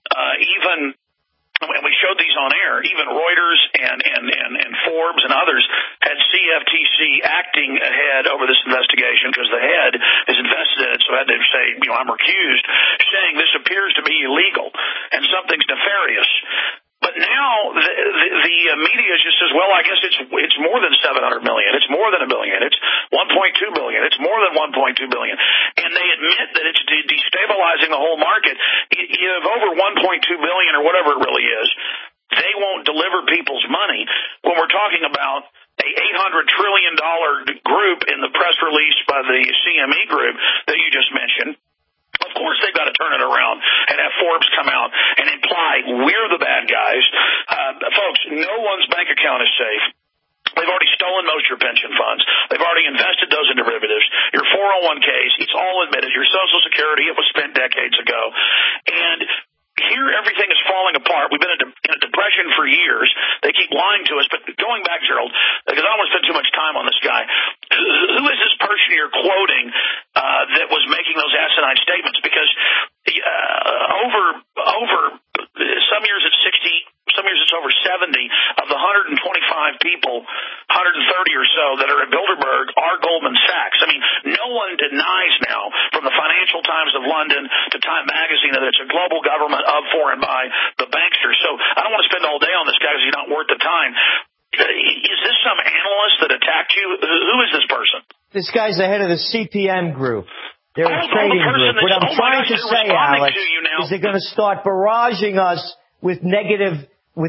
Even when we showed these on air, even Reuters and Forbes and others had CFTC acting ahead over this investigation because the head is invested in it, so had to say, I'm recused, saying this appears to be illegal and something's nefarious. But now the media just says, well, I guess it's more than $700 million. It's more than $1 billion. It's $1.2 billion. It's more than $1.2 billion. And they admit that it's destabilizing the whole market. You have over $1.2 billion or whatever it really is. They won't deliver people's money when we're talking about a $800 trillion group in the press release by the CME group that you just mentioned. Of course, they've got to turn it around and have Forbes come out and imply we're the bad guys. Folks, no one's bank account is safe. They've already stolen most of your pension funds. They've already invested those in derivatives. Your 401ks, it's all admitted. Your Social Security, it was spent decades ago. And here everything is falling apart. We've been in a depression for years. They keep lying to us. But going back, Gerald, because I don't want to spend too much time on this guy, who is this person you're quoting that was making those asinine statements? Because over some years it's 60, some years it's over 70 of the 125 people, 130 or so that are at Bilderberg are Goldman Sachs. I mean, no one denies now from the financial Times of London to Time Magazine that it's a global government of, for, and by the banksters. So I don't want to spend all day on this guy because he's not worth the time. Is this some analyst that attacked you? Who is this person? This guy's the head of the CPM group. They're a trading group. What I'm trying to say, Alex, is they're going to start barraging us with negative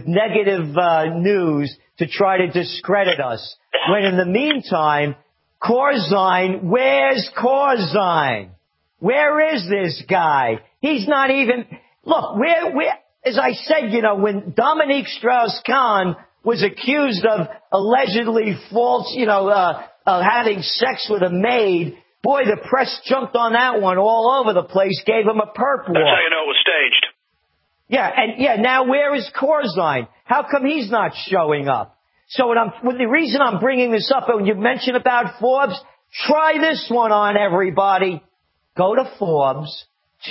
news to try to discredit us. When in the meantime, Corzine, where's Corzine? Where is this guy? He's not even, look, as I said, when Dominique Strauss-Kahn was accused of allegedly false, having sex with a maid, boy, the press jumped on that one all over the place, gave him a perp walk. That's how you know it was staged. Now where is Corzine? How come he's not showing up? So the reason I'm bringing this up, when you mentioned about Forbes, try this one on, everybody. Go to Forbes,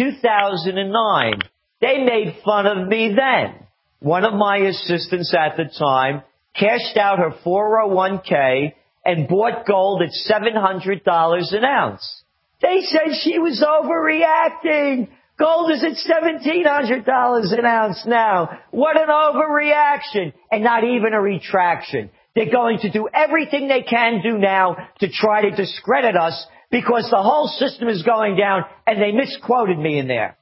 2009. They made fun of me then. One of my assistants at the time cashed out her 401k and bought gold at $700 an ounce. They said she was overreacting. Gold is at $1,700 an ounce now. What an overreaction. And not even a retraction. They're going to do everything they can do now to try to discredit us because the whole system is going down, and they misquoted me in there.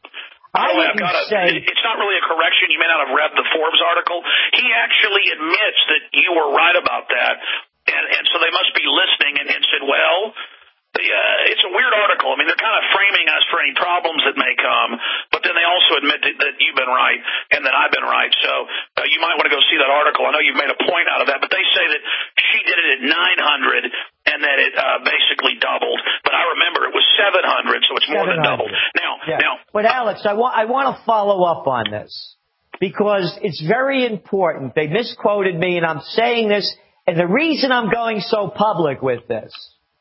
It's not really a correction. You may not have read the Forbes article. He actually admits that you were right about that. And so they must be listening and said, well, it's a weird article. I mean, they're kind of framing us for any problems that may come, but then they also admit that you've been right and that I've been right. So you might want to go see that article. I know you've made a point out of that, but they say that she did it at 900 and that it basically doubled. But I remember it was 700, so it's more than doubled. Now, but Alex, I want to follow up on this because it's very important. They misquoted me, and I'm saying this, and the reason I'm going so public with this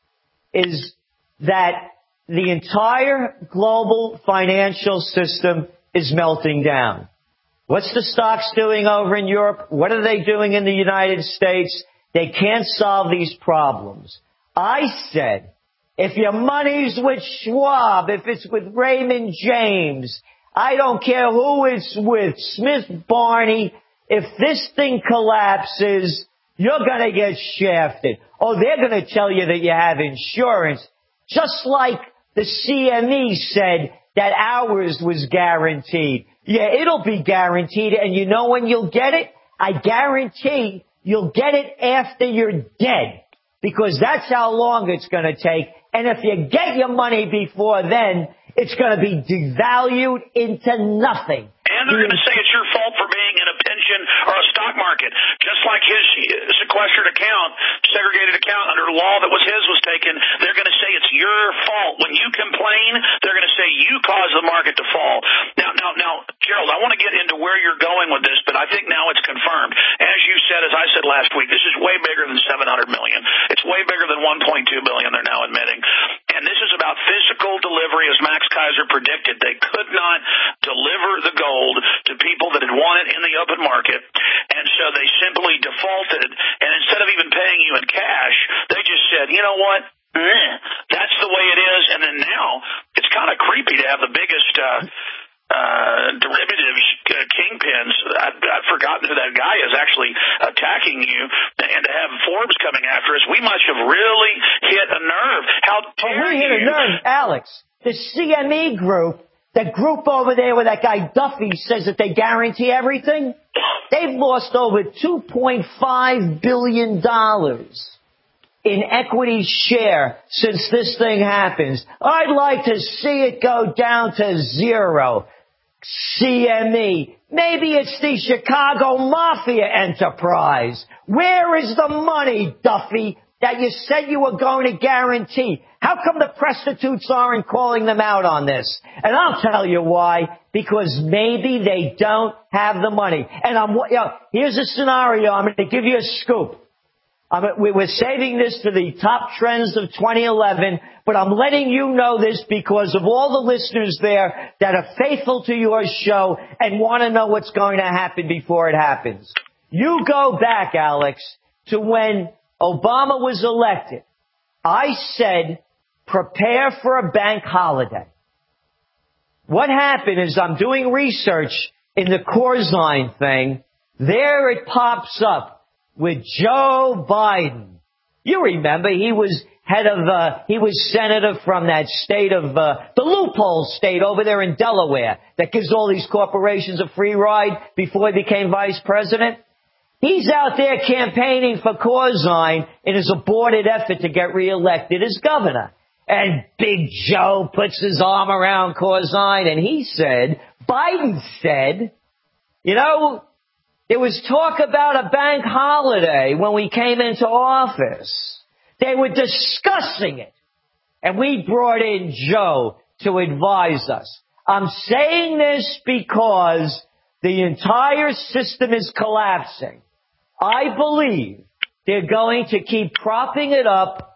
is that the entire global financial system is melting down. What's the stocks doing over in Europe? What are they doing in the United States? They can't solve these problems. I said, if your money's with Schwab, if it's with Raymond James, I don't care who it's with, Smith Barney, if this thing collapses, you're going to get shafted. Oh, they're going to tell you that you have insurance, just like the CME said that ours was guaranteed. Yeah, it'll be guaranteed, and you know when you'll get it? I guarantee you'll get it after you're dead, because that's how long it's going to take. And if you get your money before then, it's going to be devalued into nothing. And they're going to say it's your fault for being in a pension or a stock market. Just like his sequestered account, segregated account under law that was his was taken, they're going to say it's your fault. When you complain, they're going to say you caused the market to fall. Now, Gerald, I want to get into where you're going with this, but I think now it's confirmed. As you said, as I said last week, this is way bigger than $700 million. It's way bigger than $1.2 billion they're now admitting. And this is about physical delivery, as Max Kaiser predicted. They could not deliver the gold to people that had won it in the open market, and so they simply defaulted, and instead of even paying you in cash, they just said, you know what, that's the way it is. And then now it's kind of creepy to have the biggest derivatives kingpins. I've forgotten who that guy is actually attacking you, and to have Forbes coming after us, we must have really hit a nerve. How dare we hit a nerve, Alex. The CME group, the group over there where that guy Duffy says that they guarantee everything, they've lost over $2.5 billion in equity share since this thing happens. I'd like to see it go down to zero. CME. Maybe it's the Chicago Mafia enterprise. Where is the money, Duffy, that you said you were going to guarantee? How come the prostitutes aren't calling them out on this? And I'll tell you why. Because maybe they don't have the money. And here's a scenario. I'm going to give you a scoop. We're saving this to the top trends of 2011, but I'm letting you know this because of all the listeners there that are faithful to your show and want to know what's going to happen before it happens. You go back, Alex, to when Obama was elected. I said, prepare for a bank holiday. what happened is I'm doing research in the Corzine thing. There it pops up with Joe Biden. You remember he was he was senator from that state of, the loophole state over there in Delaware that gives all these corporations a free ride before he became vice president. He's out there campaigning for Corzine in his aborted effort to get reelected as governor. And Big Joe puts his arm around Corzine and he said, Biden said, you know, there was talk about a bank holiday when we came into office. They were discussing it. And we brought in Joe to advise us. I'm saying this because the entire system is collapsing. I believe they're going to keep propping it up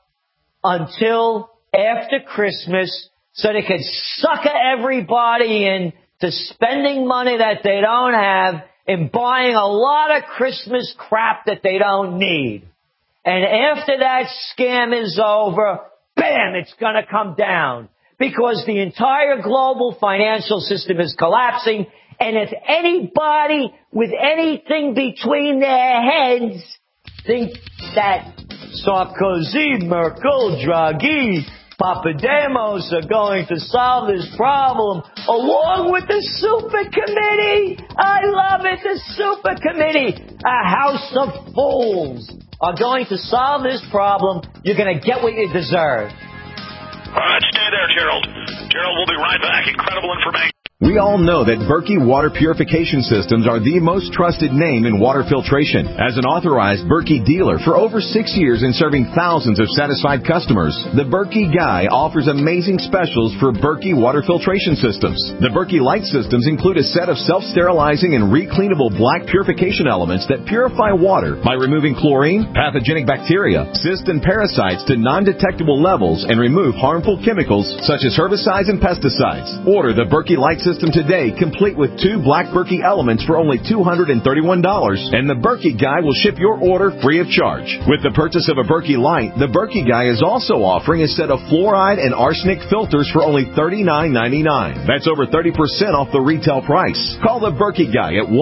until after Christmas so they can sucker everybody into spending money that they don't have and buying a lot of Christmas crap that they don't need. And after that scam is over, bam, it's going to come down because the entire global financial system is collapsing. And if anybody with anything between their heads think that Sarkozy, Merkel, Draghi, Papademos are going to solve this problem along with the super committee, I love it, the super committee, a house of fools, are going to solve this problem, you're going to get what you deserve. All right, stay there, Gerald. Gerald will be right back. Incredible information. We all know that Berkey Water Purification Systems are the most trusted name in water filtration. As an authorized Berkey dealer for over 6 years and serving thousands of satisfied customers, the Berkey Guy offers amazing specials for Berkey Water Filtration Systems. The Berkey Light Systems include a set of self-sterilizing and recleanable black purification elements that purify water by removing chlorine, pathogenic bacteria, cysts, and parasites to non-detectable levels and remove harmful chemicals such as herbicides and pesticides. Order the Berkey Light System today, complete with 2 black Berkey elements for only $231, and the Berkey Guy will ship your order free of charge. With the purchase of a Berkey Light, the Berkey Guy is also offering a set of fluoride and arsenic filters for only $39.99. That's over 30% off the retail price. Call the Berkey Guy at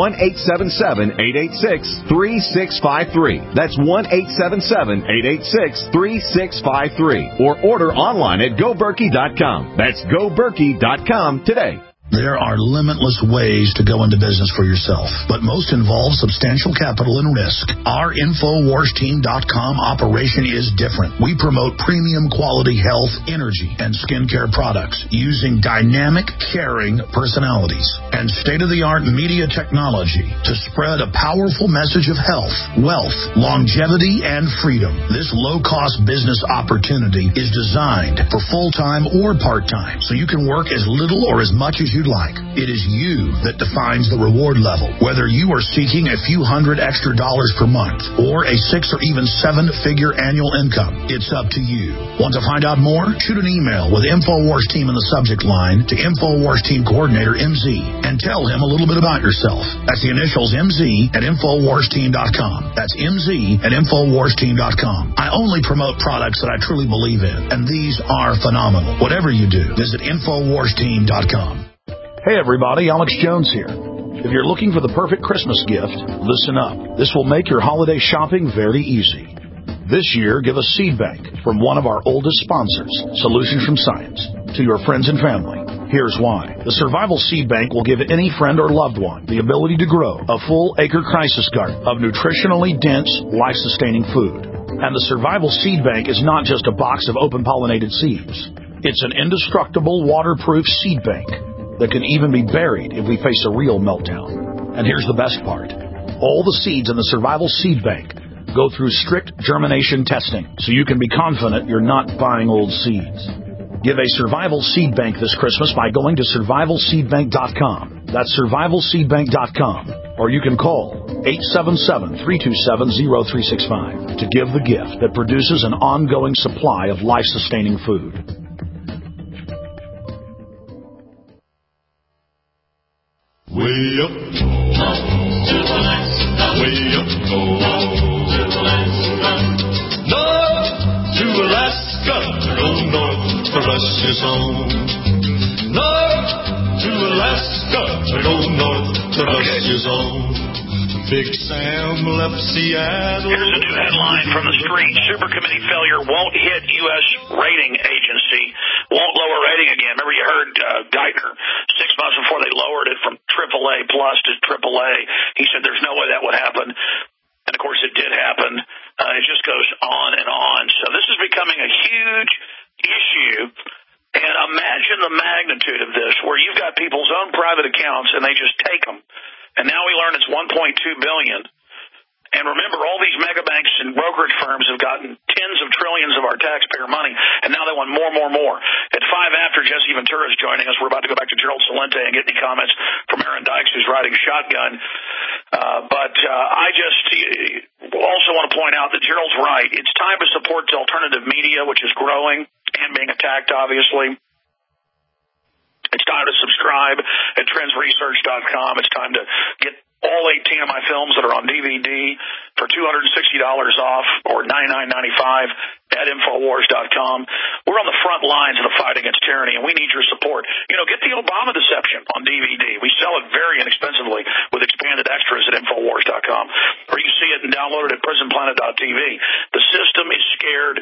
1-877-886-3653. That's 1-877-886-3653. Or order online at GoBerkey.com. That's GoBerkey.com today. There are limitless ways to go into business for yourself, but most involve substantial capital and risk. Our InfoWarsTeam.com operation is different. We promote premium quality health, energy, and skincare products using dynamic, caring personalities and state-of-the-art media technology to spread a powerful message of health, wealth, longevity, and freedom. This low-cost business opportunity is designed for full-time or part-time, so you can work as little or as much as you'd like. It is you that defines the reward level. Whether you are seeking a few $100 extra per month or a 6 or even 7-figure annual income, it's up to you. Want to find out more? Shoot an email with InfoWars Team in the subject line to InfoWars Team Coordinator MZ and tell him a little bit about yourself. That's the initials MZ at InfoWarsTeam.com. That's MZ at InfoWarsTeam.com. I only promote products that I truly believe in, and these are phenomenal. Whatever you do, visit InfoWarsTeam.com. Hey everybody, Alex Jones here. If you're looking for the perfect Christmas gift, listen up. This will make your holiday shopping very easy. This year, give a seed bank from one of our oldest sponsors, Solutions from Science, to your friends and family. Here's why. The Survival Seed Bank will give any friend or loved one the ability to grow a full acre crisis garden of nutritionally dense, life-sustaining food. And the Survival Seed Bank is not just a box of open-pollinated seeds. It's an indestructible, waterproof seed bank that can even be buried if we face a real meltdown. And here's the best part. All the seeds in the Survival Seed Bank go through strict germination testing, so you can be confident you're not buying old seeds. Give a Survival Seed Bank this Christmas by going to survivalseedbank.com. That's survivalseedbank.com. Or you can call 877-327-0365 to give the gift that produces an ongoing supply of life-sustaining food. Way up, way up, north to Alaska, go north for us is home. North to Alaska to go north to the Russia zone. Big Sam left Seattle. Here's a new headline from the street. Super committee failure won't hit U.S. rating agency. Won't lower rating again. Remember you heard Geithner 6 months before they lowered it from AAA plus to AAA. He said there's no way that would happen. And, of course, it did happen. It just goes on and on. So this is becoming a huge issue. And imagine the magnitude of this, where you've got people's own private accounts and they just take them. And now we learn it's $1.2 billion. And remember, all these mega banks and brokerage firms have gotten tens of trillions of our taxpayer money, and now they want more. At 5 after, Jesse Ventura is joining us. We're about to go back to Gerald Celente and get any comments from Aaron Dykes, who's riding shotgun. But I just also want to point out that Gerald's right. It's time to support the alternative media, which is growing and being attacked, obviously. It's time to subscribe at trendsresearch.com. It's time to get all 18 of my films that are on DVD for $260 off or $99.95 at Infowars.com. We're on the front lines of the fight against tyranny, and we need your support. You know, get the Obama Deception on DVD. We sell it very inexpensively with expanded extras at Infowars.com, or you see it and download it at PrisonPlanet.tv. The system is scared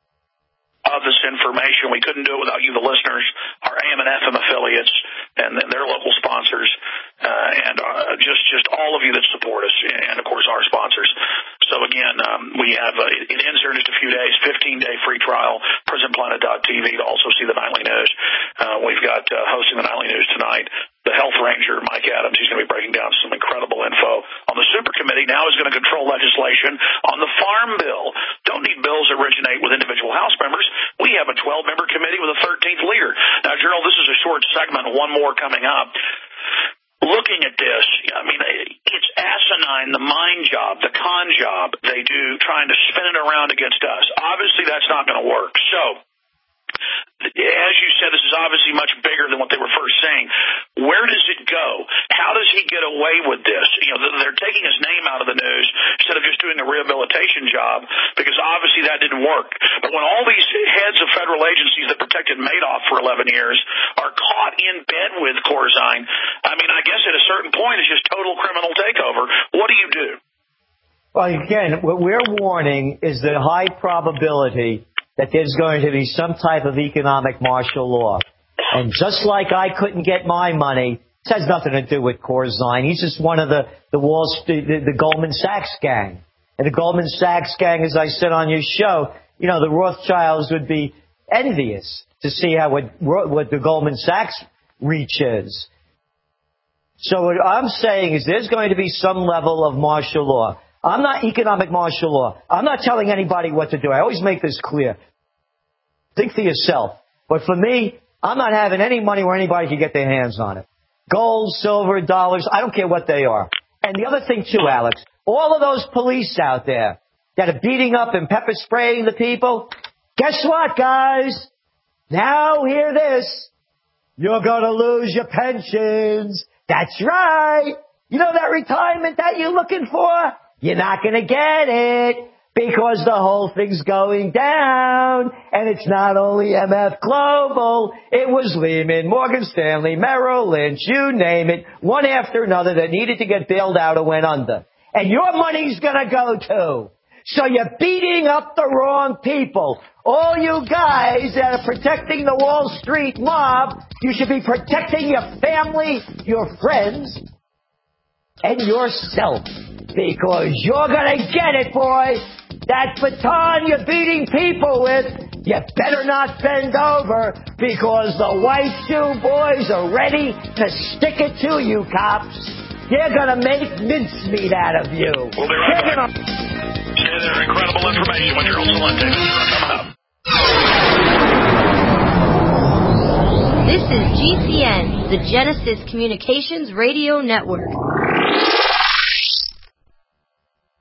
of this information. We couldn't do it without you, the listeners, our AM and FM affiliates, and their local sponsors, and just all of you that support us, and, of course, our sponsors. So, again, we have, it ends here in just a few days, 15-day free trial, PrisonPlanet.tv to also see the Nightly News. We've got hosting the Nightly News tonight, the Health Ranger, Mike Adams. He's going to be breaking down some incredible info on the Super Committee. Now is going to control legislation on the Farm Bill. Don't need bills that originate with individual House members. We have a 12-member committee with a 13th leader. Now, Gerald, this is a short segment. One more coming up. Looking at this, I mean, it's asinine, the mind job, the con job they do trying to spin it around against us. Obviously, that's not going to work. So, as you said, this is obviously much bigger than what they were first saying. Where does it go? How does he get away with this? You know, they're taking his name out of the news instead of just doing the rehabilitation job, because obviously that didn't work. But when all these heads of federal agencies that protected Madoff for 11 years are caught in bed with Corzine, I mean, I guess at a certain point it's just total criminal takeover. What do you do? Well, again, what we're warning is the high probability that there's going to be some type of economic martial law. And just like I couldn't get my money, this has nothing to do with Corzine. He's just one of the Goldman Sachs gang. And the Goldman Sachs gang, as I said on your show, you know, the Rothschilds would be envious to see what the Goldman Sachs reach is. So what I'm saying is there's going to be some level of martial law. I'm not economic martial law. I'm not telling anybody what to do. I always make this clear. Think for yourself. But for me, I'm not having any money where anybody can get their hands on it. Gold, silver, dollars, I don't care what they are. And the other thing, too, Alex, all of those police out there that are beating up and pepper spraying the people, guess what, guys? Now hear this. You're going to lose your pensions. That's right. You know that retirement that you're looking for? You're not going to get it because the whole thing's going down. And it's not only MF Global. It was Lehman, Morgan Stanley, Merrill Lynch, you name it, one after another that needed to get bailed out or went under. And your money's going to go too. So you're beating up the wrong people. All you guys that are protecting the Wall Street mob, you should be protecting your family, your friends, and yourself. Because you're going to get it, boy. That baton you're beating people with, you better not bend over, because the white shoe boys are ready to stick it to you, cops. They're going to make mincemeat out of you. We'll be right back. Stay there. Incredible information with Gerald Celente. Coming up. This is GCN, the Genesis Communications Radio Network.